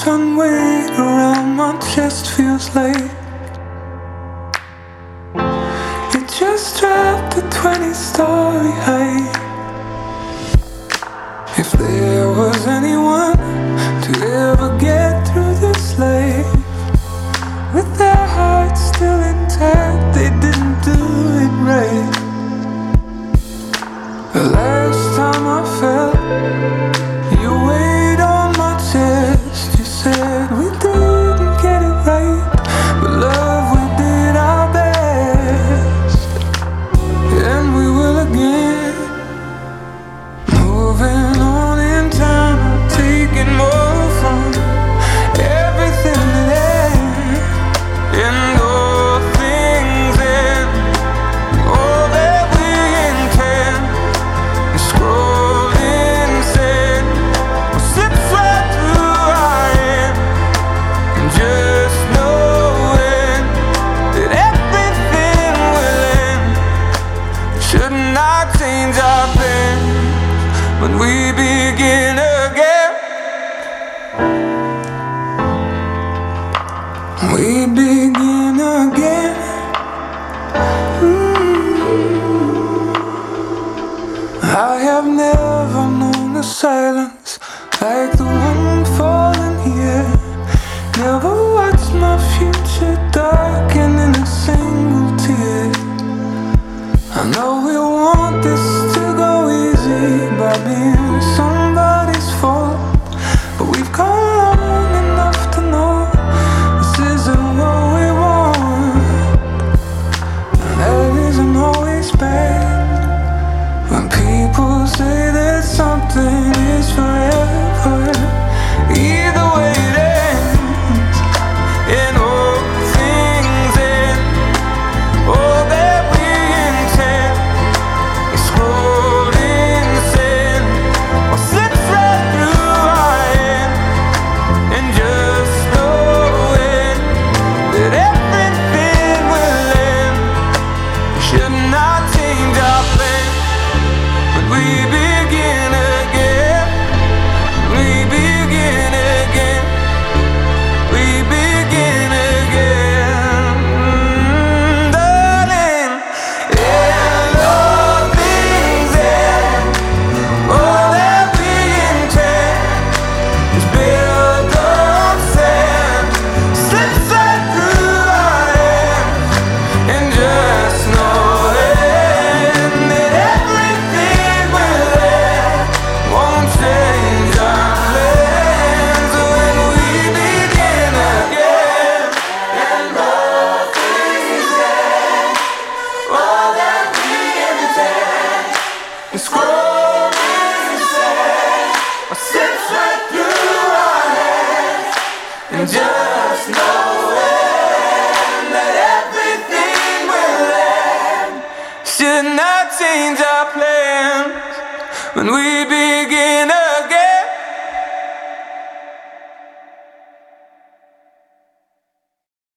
ton weight around my chest feels like you just dropped a 20-story height. If there was anyone to ever get through this life with their hearts still intact, they didn't do it right. The last time I felt your weight on my chest, you said we didn't get it right, but love, we did our best, and we will again. Moving on in time, taking more from everything that ends, and all things end, all that we intend. Scrolling sand will slip right through our hand, and just knowing that everything will end should not change our plans when we begin again. We begin again. I have never known a silence like the one falling here. Never watched my future darken in a single tear. I know we want this to go easy by being somebody's fault, but we've come long enough to know this isn't what we want, and that isn't always bad. When people say that something is forever, either way it ends, and all things end, all that we intend is scrolling sand or slips right through our hand, and just knowing that everything will end should not change our plans. We begin again, we begin again, we begin again, darling. And all things end, all that we intend is built on sand, slips right through our hands, and just knowing that everything won't change our plans when we begin again. And all things end, all that we intend is scrolling sand or slips right through our hands, and just knowing that everything will end should not change our plans when we